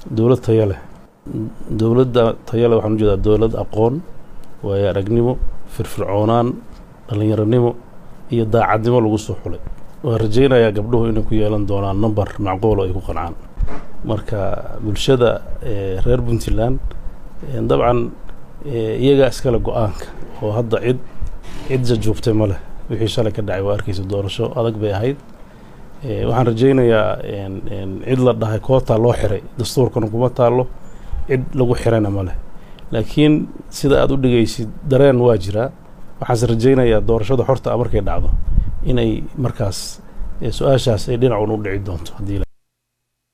dowlad tayo leh dowladda tayo leh waxaan u jeedaa dowlad aqoon waayo aragnimo firfircoonaan dhalinyaranimo iyo daacadnimo lagu soo xulay waan rajaynayaa gabdhuhu inay ku yeelan doonaan number macquul oo ay ku qancaan marka bulshada reer Puntland dabcan iyaga iskala go'aanka oo hadda cid joogtay ma leh wixii shalay ka dhacay waa arkaysa doorasho adag bay ahayd waxaan rajaynayaa cid la dhahay koota loo xiray dastuurkan kuma taalo cid lagu xirana ma leh laakiin sida aad u dhigaysid dareen waa jira waxaan rajaynayaa doorashada xorta markay dhacdo inay markaas su'aashaas ay dhinac u dhici doonto hadii